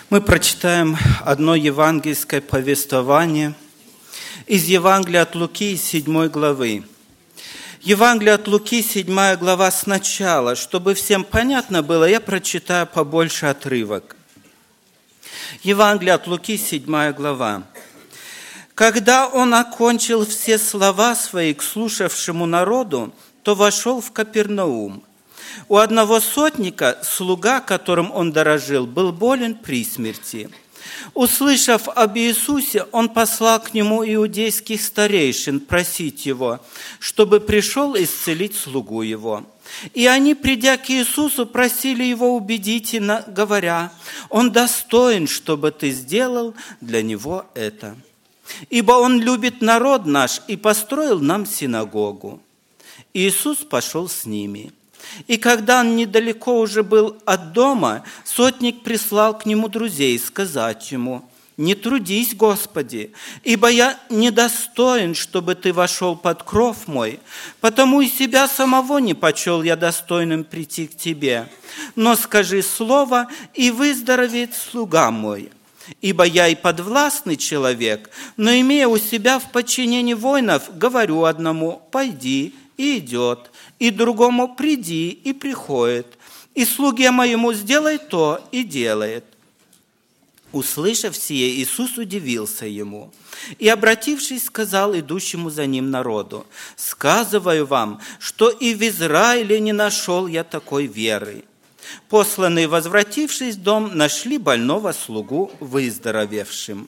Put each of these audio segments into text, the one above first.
Мы прочитаем одно евангельское повествование из Евангелия от Луки, 7 главы. Евангелие от Луки, 7 глава сначала. Чтобы всем понятно было, я прочитаю побольше отрывок. Евангелие от Луки, 7 глава. «Когда он окончил все слова свои к слушавшему народу, то вошел в Капернаум. У одного сотника, слуга, которым он дорожил, был болен при смерти. Услышав об Иисусе, он послал к нему иудейских старейшин просить его, чтобы пришел исцелить слугу его. И они, придя к Иисусу, просили его убедительно, говоря: «Он достоин, чтобы ты сделал для него это. Ибо он любит народ наш и построил нам синагогу». Иисус пошел с ними. И когда он недалеко уже был от дома, сотник прислал к нему друзей сказать ему: «Не трудись, Господи, ибо я недостоин, чтобы ты вошел под кров мой, потому и себя самого не почел я достойным прийти к тебе. Но скажи слово, и выздоровеет слуга мой. Ибо я и подвластный человек, но, имея у себя в подчинении воинов, говорю одному: пойди, и идет, и другому: приди, и приходит, и слуге моему: сделай то, и делает». Услышав сие, Иисус удивился ему и, обратившись, сказал идущему за ним народу: «Сказываю вам, что и в Израиле не нашел я такой веры». Посланные, возвратившись в дом, нашли больного слугу выздоровевшим.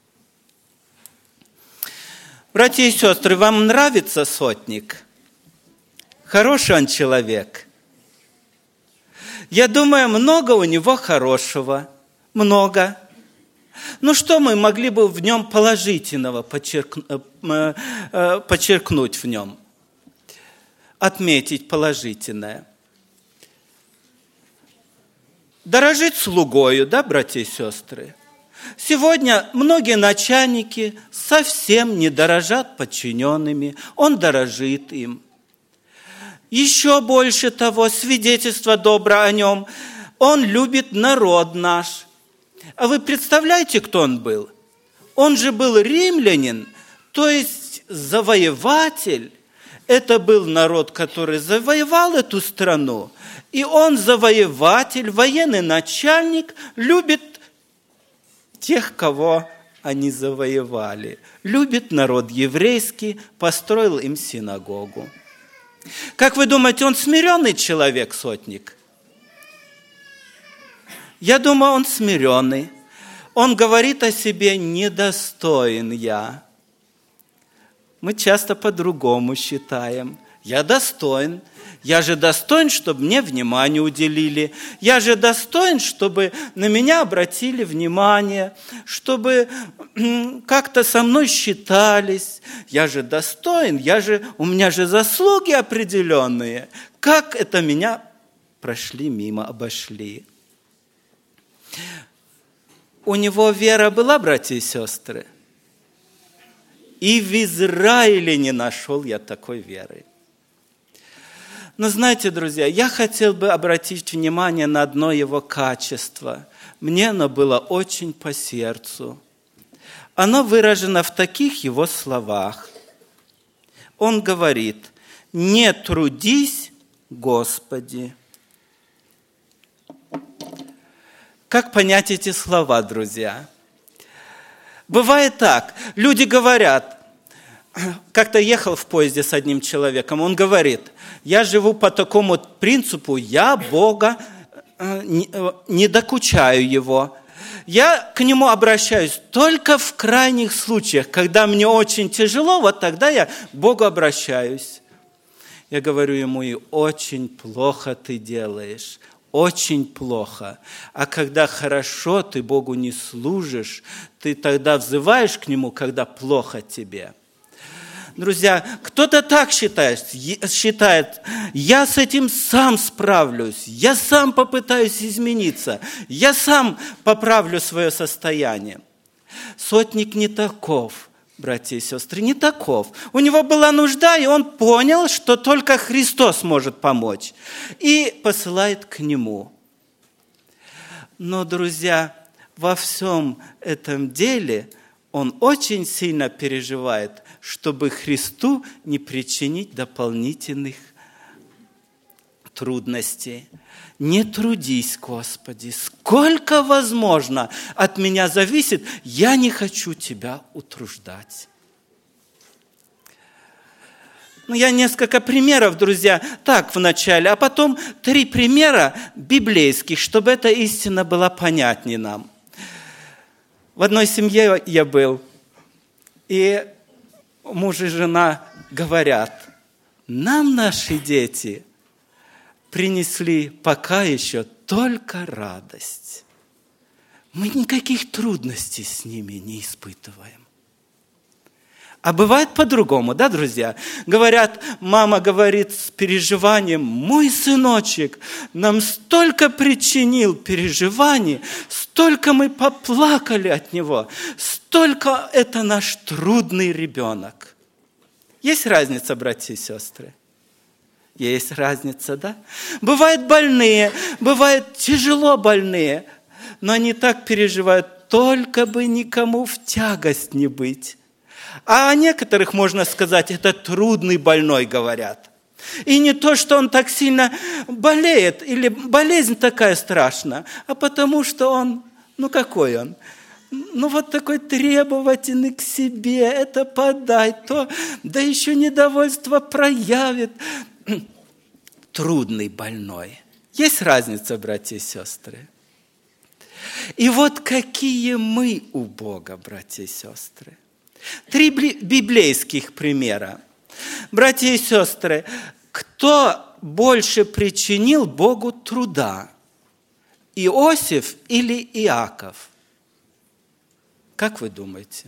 Братья и сестры, вам нравится сотник? Хороший он человек. Я думаю, много у него хорошего. Много. Ну, что мы могли бы в нем положительного подчеркнуть в нем? Отметить положительное. Дорожить слугою, да, братья и сестры? Сегодня многие начальники совсем не дорожат подчиненными. Он дорожит им. Еще больше того, свидетельство доброе о нем. Он любит народ наш. А вы представляете, кто он был? Он же был римлянин, то есть завоеватель. Это был народ, который завоевал эту страну. И он, завоеватель, военный начальник, любит тех, кого они завоевали. Любит народ еврейский, построил им синагогу. Как вы думаете, он смиренный человек, сотник? Я думаю, он смиренный. Он говорит о себе: недостоин я. Мы часто по-другому считаем. Я достоин. Я же достоин, чтобы мне внимание уделили. Я же достоин, чтобы на меня обратили внимание, чтобы как-то со мной считались. Я же достоин, у меня же заслуги определенные. Как это меня прошли мимо, обошли? У него вера была, братья и сестры? И в Израиле не нашел я такой веры. Но знаете, друзья, я хотел бы обратить внимание на одно его качество. Мне оно было очень по сердцу. Оно выражено в таких его словах. Он говорит: «Не трудись, Господи». Как понять эти слова, друзья? Бывает так. Люди говорят, как-то ехал в поезде с одним человеком, он говорит: я живу по такому принципу, я Бога не докучаю Его. Я к Нему обращаюсь только в крайних случаях, когда мне очень тяжело, вот тогда я к Богу обращаюсь. Я говорю ему: и очень плохо ты делаешь. Очень плохо. А когда хорошо, ты Богу не служишь, ты тогда взываешь к Нему, когда плохо тебе. Друзья, кто-то так считает, я с этим сам справлюсь, я сам попытаюсь измениться, я сам поправлю свое состояние. Сотник не таков, братья и сестры, не таков. У него была нужда, и он понял, что только Христос может помочь, и посылает к нему. Но, друзья, во всем этом деле он очень сильно переживает, чтобы Христу не причинить дополнительных трудностей. Не трудись, Господи, сколько возможно от меня зависит, я не хочу тебя утруждать. Я несколько примеров, друзья, так вначале, а потом 3 примера библейских, чтобы эта истина была понятнее нам. В одной семье я был, и муж и жена говорят, нам наши дети принесли пока еще только радость. Мы никаких трудностей с ними не испытываем. А бывает по-другому, да, друзья? Говорят, мама говорит с переживанием, мой сыночек нам столько причинил переживаний, столько мы поплакали от него, столько это наш трудный ребенок. Есть разница, братья и сестры? Есть разница, да? Бывают больные, бывают тяжело больные, но они так переживают, только бы никому в тягость не быть. А о некоторых, можно сказать, это трудный больной, говорят. И не то, что он так сильно болеет, или болезнь такая страшная, а потому что он, какой он? Вот такой требовательный к себе, это подай, то, да еще недовольство проявит. Трудный больной. Есть разница, братья и сестры? И вот какие мы у Бога, братья и сестры. 3 библейских примера. Братья и сестры, кто больше причинил Богу труда? Иосиф или Иаков? Как вы думаете?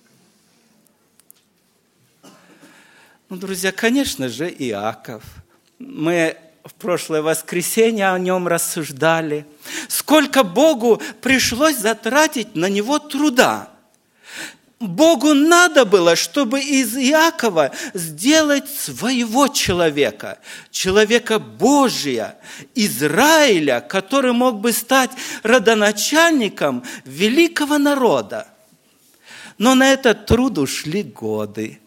Друзья, конечно же, Иаков. Мы в прошлое воскресенье о нем рассуждали. Сколько Богу пришлось затратить на него труда. Богу надо было, чтобы из Иакова сделать своего человека, человека Божия, Израиля, который мог бы стать родоначальником великого народа. Но на этот труд ушли годы.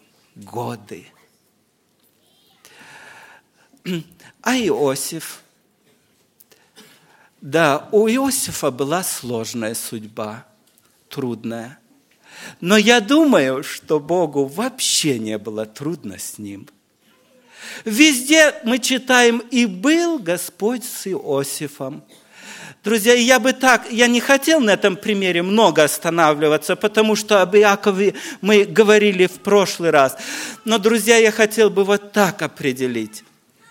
А Иосиф? Да, у Иосифа была сложная судьба, трудная. Но я думаю, что Богу вообще не было трудно с ним. Везде мы читаем, и был Господь с Иосифом. Друзья, я не хотел на этом примере много останавливаться, потому что об Иакове мы говорили в прошлый раз. Но, друзья, я хотел бы вот так определить.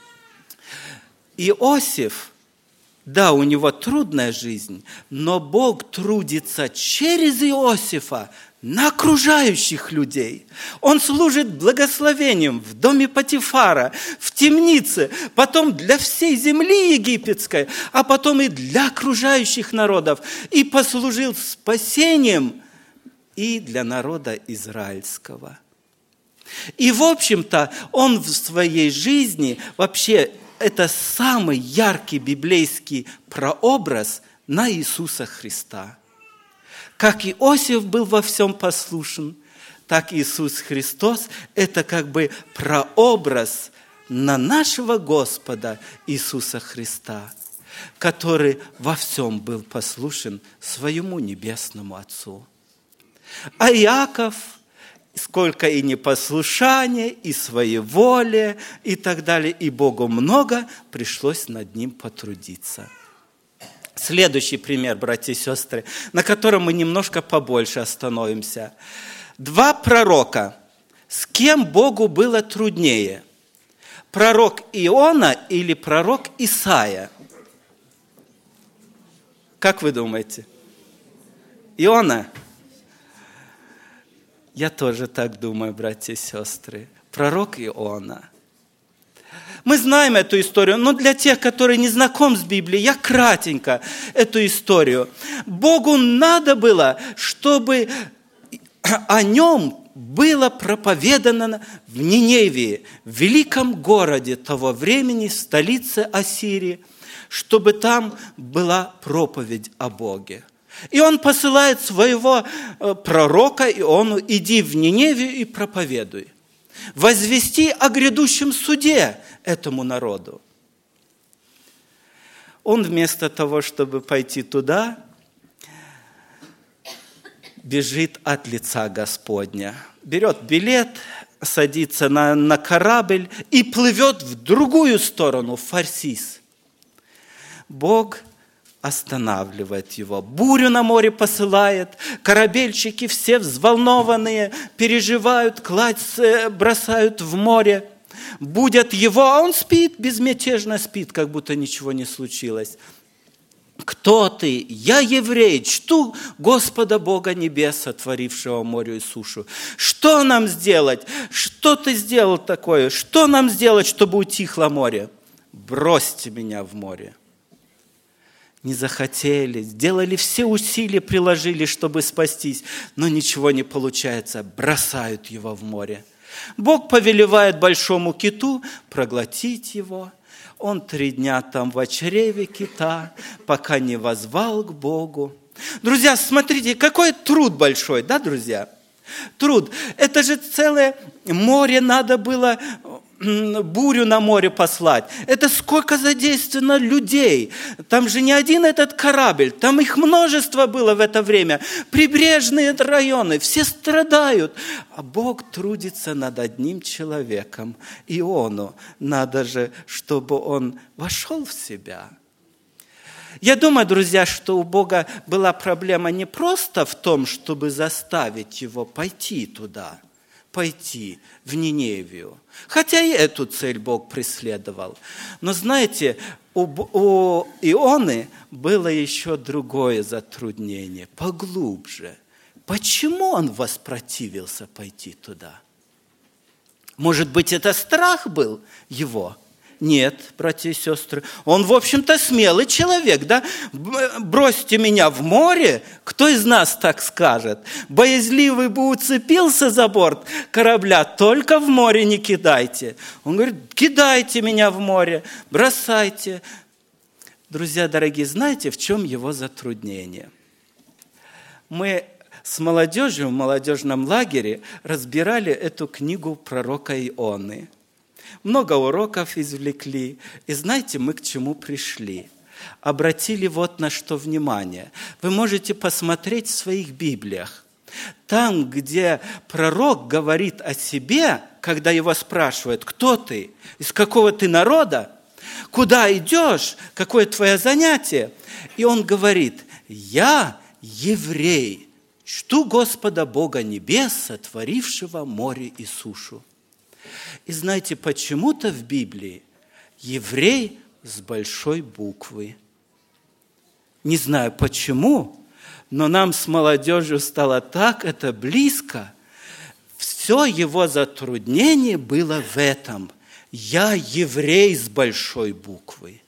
Иосиф, да, у него трудная жизнь, но Бог трудится через Иосифа на окружающих людей. Он служит благословением в доме Потифара, в темнице, потом для всей земли египетской, а потом и для окружающих народов. И послужил спасением и для народа израильского. И, в общем-то, он в своей жизни, вообще, это самый яркий библейский прообраз на Иисуса Христа. Как Иосиф был во всем послушен, так Иисус Христос – это как бы прообраз на нашего Господа Иисуса Христа, который во всем был послушен своему небесному Отцу. А Иаков, сколько и непослушания, и своеволия, и так далее, и Богу много пришлось над ним потрудиться. Следующий пример, братья и сестры, на котором мы немножко побольше остановимся. 2 пророка. С кем Богу было труднее? Пророк Иона или пророк Исаия? Как вы думаете? Иона? Я тоже так думаю, братья и сестры. Пророк Иона. Мы знаем эту историю, но для тех, которые не знакомы с Библией, я кратенько эту историю. Богу надо было, чтобы о нем было проповедано в Ниневии, в великом городе того времени, в столице Ассирии, чтобы там была проповедь о Боге. И он посылает своего пророка Иону: иди в Ниневию и проповедуй. Возвести о грядущем суде этому народу. Он вместо того, чтобы пойти туда, бежит от лица Господня. Берет билет, садится на корабль и плывет в другую сторону, в Фарсис. Бог останавливает его. Бурю на море посылает. Корабельщики все взволнованные, переживают, кладь бросают в море. Будят его, а он спит, безмятежно спит, как будто ничего не случилось. Кто ты? Я еврей, чту Господа Бога небес, сотворившего море и сушу. Что нам сделать? Что ты сделал такое? Что нам сделать, чтобы утихло море? Бросьте меня в море. Не захотели, сделали все усилия, приложили, чтобы спастись, но ничего не получается, бросают его в море. Бог повелевает большому киту проглотить его. Он 3 дня там в чреве кита, пока не воззвал к Богу. Друзья, смотрите, какой труд большой, да, друзья? Труд. Это же целое море надо было, бурю на море послать. Это сколько задействовано людей. Там же не один этот корабль, там их множество было в это время. Прибрежные районы, все страдают. А Бог трудится над одним человеком, Иону. Надо же, чтобы он вошел в себя. Я думаю, друзья, что у Бога была проблема не просто в том, чтобы заставить его пойти туда, пойти в Ниневию. Хотя и эту цель Бог преследовал. Но знаете, у Ионы было еще другое затруднение, поглубже. Почему он воспротивился пойти туда? Может быть, это страх был его? Нет, братья и сестры, он, в общем-то, смелый человек, да? Бросьте меня в море, кто из нас так скажет? Боязливый бы уцепился за борт корабля, только в море не кидайте. Он говорит, кидайте меня в море, бросайте. Друзья дорогие, знаете, в чем его затруднение? Мы с молодежью в молодежном лагере разбирали эту книгу пророка Ионы. Много уроков извлекли. И знаете, мы к чему пришли? Обратили вот на что внимание. Вы можете посмотреть в своих Библиях. Там, где пророк говорит о себе, когда его спрашивают, кто ты, из какого ты народа, куда идешь, какое твое занятие, и он говорит, я еврей, чту Господа Бога небес, сотворившего море и сушу. И знаете, почему-то в Библии еврей с большой буквы. Не знаю почему, но нам с молодежью стало так это близко. Все его затруднение было в этом. Я еврей с большой буквы.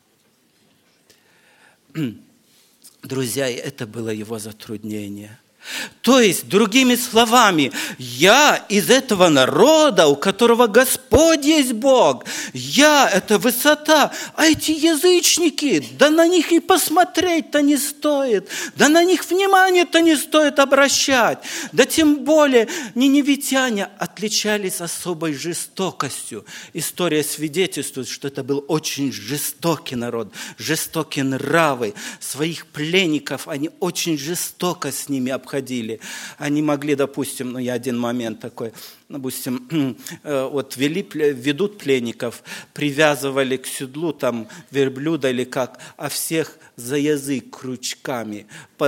Друзья, это было его затруднение. То есть, другими словами, я из этого народа, у которого Господь есть Бог, я – это высота, а эти язычники, да на них и посмотреть-то не стоит, да на них внимание-то не стоит обращать, да тем более ниневитяне отличались особой жестокостью. История свидетельствует, что это был очень жестокий народ, жестокие нравы, своих пленников они очень жестоко с ними обходили. Они могли, допустим, я один момент такой, допустим, вот ведут пленников, привязывали к седлу там верблюда или как, а всех за язык крючками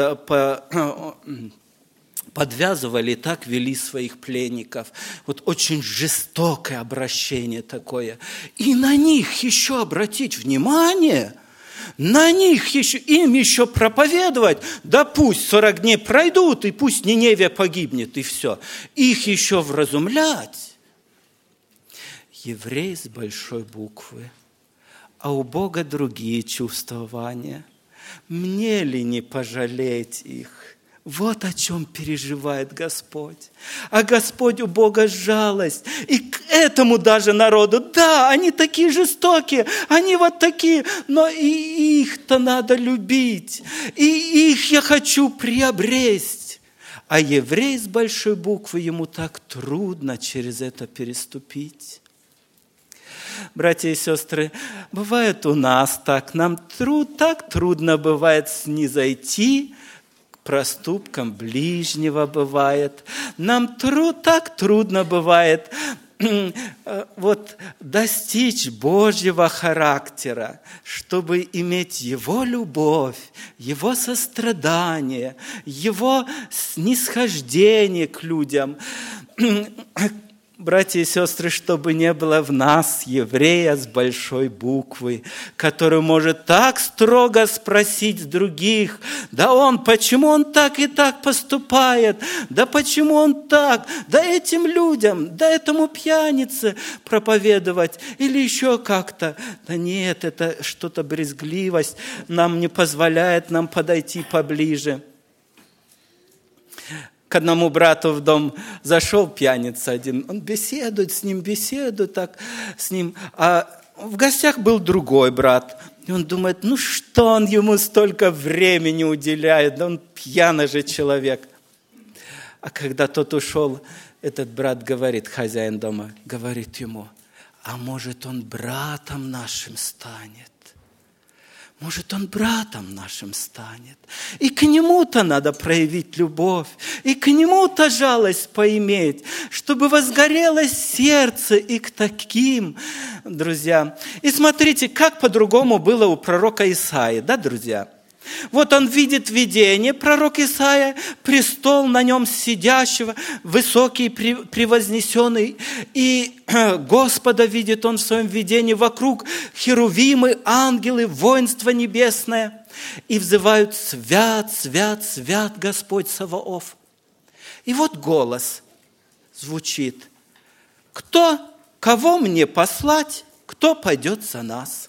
подвязывали, так вели своих пленников. Вот очень жестокое обращение такое. И на них еще обратить внимание – на них еще, им еще проповедовать, да пусть 40 дней пройдут, и пусть Ниневия погибнет, и все. Их еще вразумлять. Еврей с большой буквы, а у Бога другие чувствования. Мне ли не пожалеть их? Вот о чем переживает Господь. А Господь у Бога жалость. И к этому даже народу, да, они такие жестокие, они вот такие, но и их-то надо любить. И их я хочу приобрести. А еврей с большой буквы, ему так трудно через это переступить. Братья и сестры, бывает у нас так, нам так трудно бывает снизойти к проступкам ближнего бывает. Нам так трудно бывает вот достичь Божьего характера, чтобы иметь Его любовь, Его сострадание, Его снисхождение к людям. Братья и сестры, чтобы не было в нас еврея с большой буквы, который может так строго спросить других, да почему он так и так поступает, да почему он так, да этим людям, да этому пьянице проповедовать или еще как-то. Да нет, это что-то брезгливость нам не позволяет нам подойти поближе. К одному брату в дом зашел пьяница один, он беседует с ним, так с ним. А в гостях был другой брат. И он думает, что он ему столько времени уделяет, да он пьяный же человек. А когда тот ушел, этот брат говорит, хозяин дома, говорит ему, а может он братом нашим станет? Может, он братом нашим станет. И к нему-то надо проявить любовь, и к нему-то жалость поиметь, чтобы возгорелось сердце и к таким, друзья. И смотрите, как по-другому было у пророка Исаии, да, друзья? Вот он видит видение, пророк Исаия, престол на нем сидящего, высокий, превознесенный, и Господа видит он в своем видении вокруг херувимы, ангелы, воинство небесное, и взывают «Свят, свят, свят Господь Саваоф». И вот голос звучит: кого мне послать, кто пойдет за нас?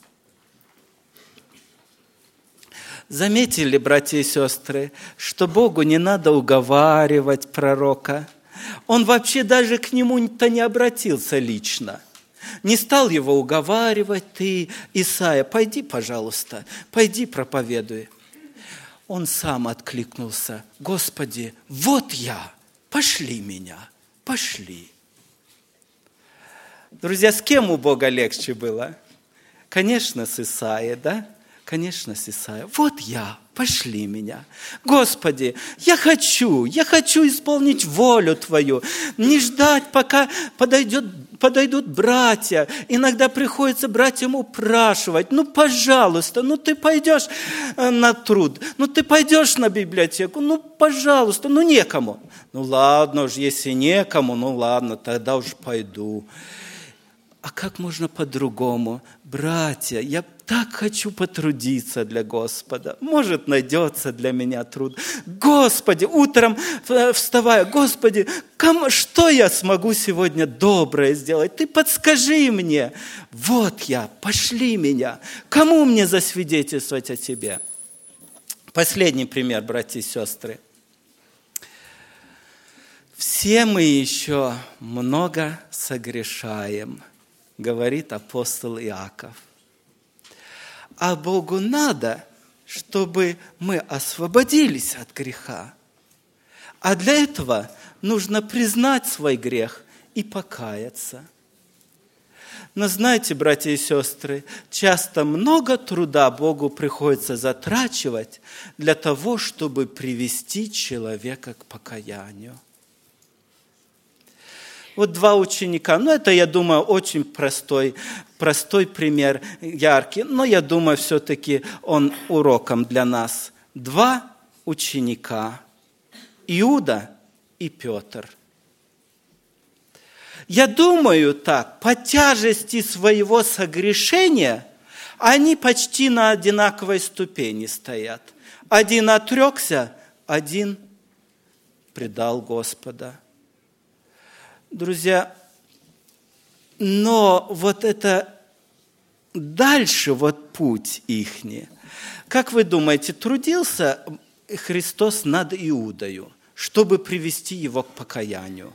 Заметили, братья и сестры, что Богу не надо уговаривать пророка. Он вообще даже к нему-то не обратился лично. Не стал его уговаривать: ты, Исаия, пойди, пожалуйста, пойди проповедуй. Он сам откликнулся: Господи, вот я, пошли меня, пошли. Друзья, с кем у Бога легче было? Конечно, с Исаией, да? Конечно, с Исаией. Вот я, пошли меня. Господи, я хочу исполнить волю Твою. Не ждать, пока подойдут братья. Иногда приходится братьям упрашивать. Пожалуйста, ты пойдешь на труд. Ты пойдешь на библиотеку. Пожалуйста, некому. Ладно уж, если некому, ладно, тогда уж пойду. А как можно по-другому? Братья, я так хочу потрудиться для Господа. Может, найдется для меня труд. Господи, утром вставая, Господи, что я смогу сегодня доброе сделать? Ты подскажи мне. Вот я, пошли меня. Кому мне засвидетельствовать о Тебе? Последний пример, братья и сестры. Все мы еще много согрешаем, говорит апостол Иаков. А Богу надо, чтобы мы освободились от греха. А для этого нужно признать свой грех и покаяться. Но знаете, братья и сестры, часто много труда Богу приходится затрачивать для того, чтобы привести человека к покаянию. Вот два ученика, это, я думаю, очень простой пример, яркий, но я думаю, все-таки он уроком для нас. Два ученика, Иуда и Петр. Я думаю так, по тяжести своего согрешения они почти на одинаковой ступени стоят. Один отрекся, один предал Господа. Друзья, но вот это дальше путь ихний. Как вы думаете, трудился Христос над Иудою, чтобы привести его к покаянию?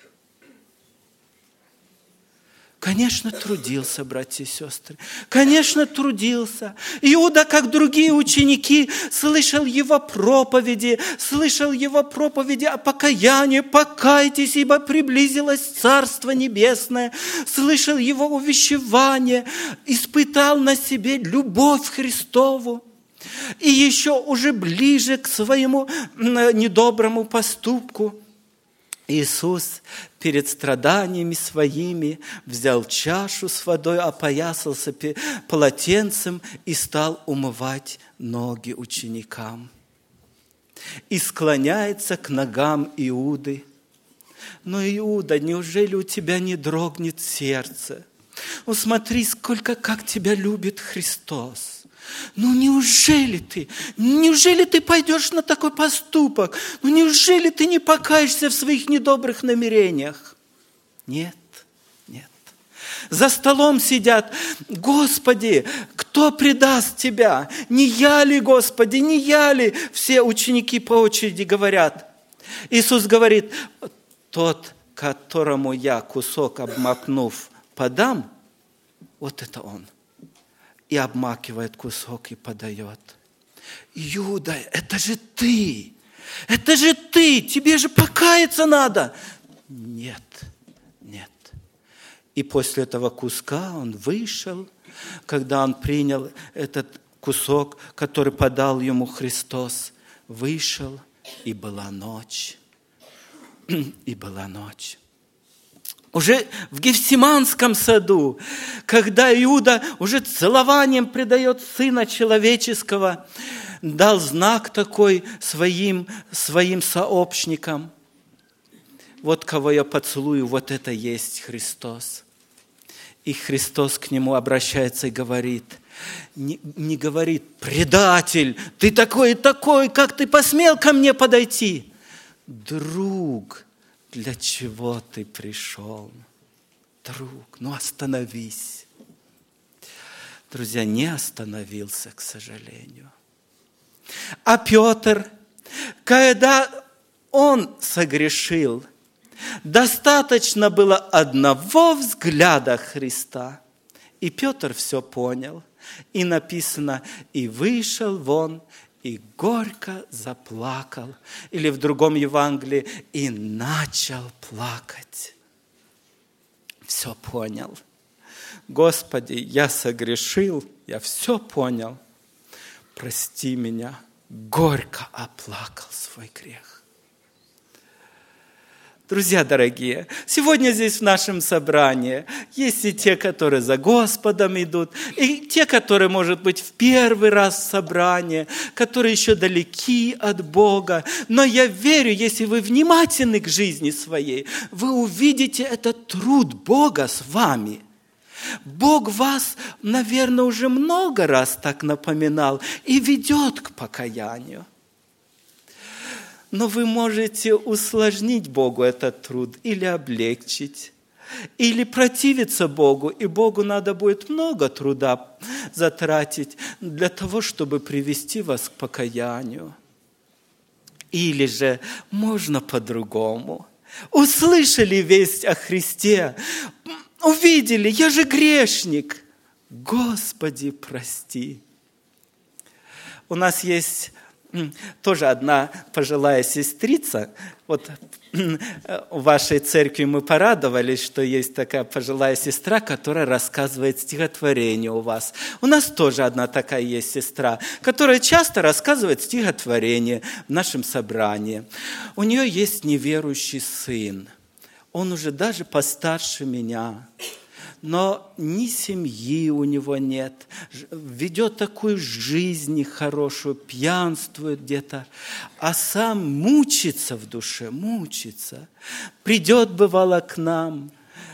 Конечно, трудился, братья и сестры. Конечно, трудился. Иуда, как другие ученики, слышал его проповеди о покаянии. Покайтесь, ибо приблизилось Царство Небесное. Слышал его увещевание, испытал на себе любовь Христову. И еще уже ближе к своему недоброму поступку Иисус перед страданиями своими взял чашу с водой, опоясался полотенцем и стал умывать ноги ученикам. И склоняется к ногам Иуды. Но, Иуда, неужели у тебя не дрогнет сердце? Ну, смотри, как тебя любит Христос. Ну, неужели ты пойдешь на такой поступок? Ну, неужели ты не покаешься в своих недобрых намерениях? Нет. За столом сидят: Господи, кто предаст Тебя? Не я ли, Господи, не я ли? Все ученики по очереди говорят. Иисус говорит: тот, которому я кусок обмакнув подам, вот это он. И обмакивает кусок и подает. Иуда, это же ты! Тебе же покаяться надо! Нет. И после этого куска он вышел, когда он принял этот кусок, который подал ему Христос, вышел, и была ночь. Уже в Гефсиманском саду, когда Иуда уже целованием предает Сына Человеческого, дал знак такой своим сообщникам: вот кого я поцелую, вот это есть Христос. И Христос к нему обращается и говорит, не говорит: предатель, ты такой и такой, как ты посмел ко мне подойти? Друг, для чего ты пришел? Друг, остановись. Друзья, не остановился, к сожалению. А Петр, когда он согрешил, достаточно было одного взгляда Христа, и Петр все понял. И написано: и вышел вон, и горько заплакал. Или в другом Евангелии: и начал плакать. Все понял. Господи, я согрешил, я все понял. Прости меня. Горько оплакал свой грех. Друзья дорогие, сегодня здесь в нашем собрании есть и те, которые за Господом идут, и те, которые, может быть, в первый раз в собрании, которые еще далеки от Бога. Но я верю, если вы внимательны к жизни своей, вы увидите этот труд Бога с вами. Бог вас, наверное, уже много раз так напоминал и ведет к покаянию. Но вы можете усложнить Богу этот труд или облегчить, или противиться Богу, и Богу надо будет много труда затратить для того, чтобы привести вас к покаянию. Или же можно по-другому. Услышали весть о Христе, увидели: я же грешник. Господи, прости. У нас есть тоже одна пожилая сестрица. Вот в вашей церкви мы порадовались, что есть такая пожилая сестра, которая рассказывает стихотворение у вас. У нас тоже одна такая есть сестра, которая часто рассказывает стихотворение в нашем собрании. У нее есть неверующий сын. Он уже даже постарше меня. Но ни семьи у него нет, ведет такую жизнь нехорошую, пьянствует где-то, а сам мучится в душе, мучится. Придет, бывало, к нам,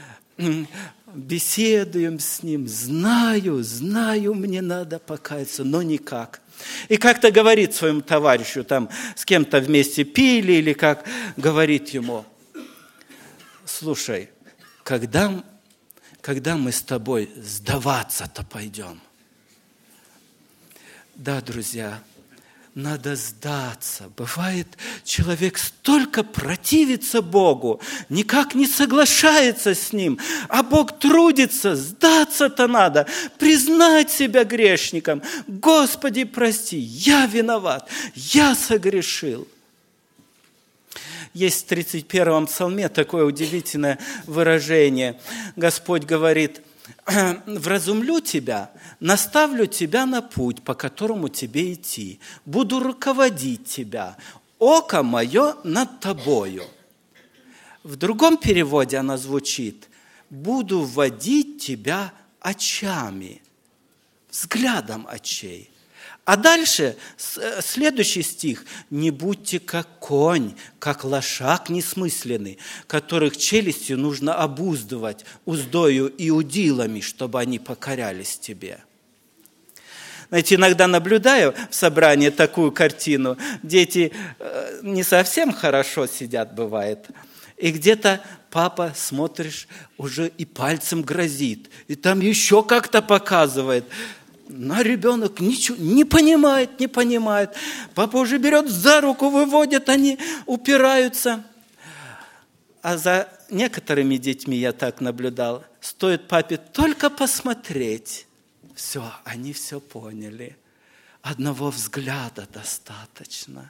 беседуем с ним, знаю, мне надо покаяться, но никак. И как-то говорит своему товарищу, там с кем-то вместе пили, или как, говорит ему: слушай, когда мы с тобой сдаваться-то пойдем? Да, друзья, надо сдаться. Бывает, человек столько противится Богу, никак не соглашается с Ним, а Бог трудится, сдаться-то надо, признать себя грешником. Господи, прости, я виноват, я согрешил. Есть в 31-м псалме такое удивительное выражение. Господь говорит: «Вразумлю тебя, наставлю тебя на путь, по которому тебе идти. Буду руководить тебя, око мое над тобою». В другом переводе она звучит: «Буду водить тебя очами, взглядом очей». А дальше следующий стих: «Не будьте как конь, как лошак несмысленный, которых челюстью нужно обуздывать уздою и удилами, чтобы они покорялись тебе». Знаете, иногда наблюдаю в собрании такую картину. Дети не совсем хорошо сидят, бывает. И где-то папа, смотришь, уже и пальцем грозит, и там еще как-то показывает. Но ребенок ничего не понимает. Папа уже берет за руку, выводит, они упираются. А за некоторыми детьми я так наблюдал. Стоит папе только посмотреть. Все, они все поняли. Одного взгляда достаточно.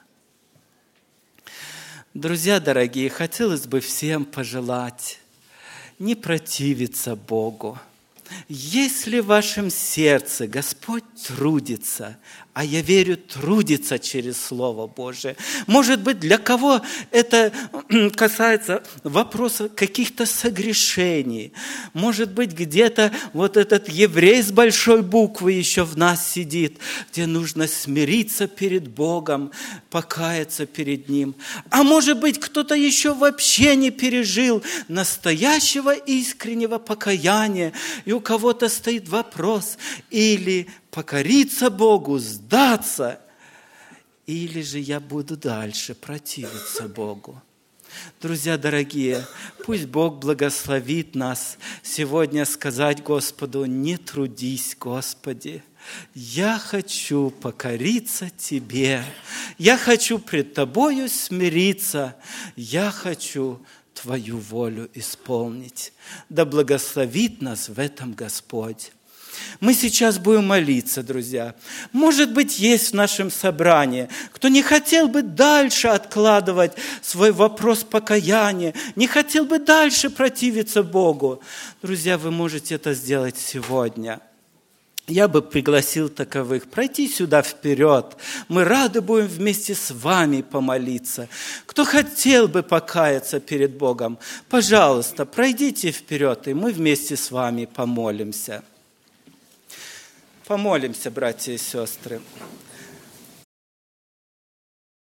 Друзья дорогие, хотелось бы всем пожелать не противиться Богу. Если в вашем сердце Господь трудится, а я верю, трудится через Слово Божие. Может быть, для кого это касается вопроса каких-то согрешений. Может быть, где-то вот этот еврей с большой буквы еще в нас сидит, где нужно смириться перед Богом, покаяться перед Ним. А может быть, кто-то еще вообще не пережил настоящего искреннего покаяния, и у кого-то стоит вопрос: или покориться Богу, сдаться, или же я буду дальше противиться Богу. Друзья дорогие, пусть Бог благословит нас сегодня сказать Господу: не трудись, Господи, я хочу покориться Тебе, я хочу пред Тобою смириться, я хочу Твою волю исполнить. Да благословит нас в этом Господь. Мы сейчас будем молиться, друзья. Может быть, есть в нашем собрании, кто не хотел бы дальше откладывать свой вопрос покаяния, не хотел бы дальше противиться Богу. Друзья, вы можете это сделать сегодня. Я бы пригласил таковых пройти сюда вперед. Мы рады будем вместе с вами помолиться. Кто хотел бы покаяться перед Богом, пожалуйста, пройдите вперед, и мы вместе с вами помолимся. Помолимся, братья и сестры.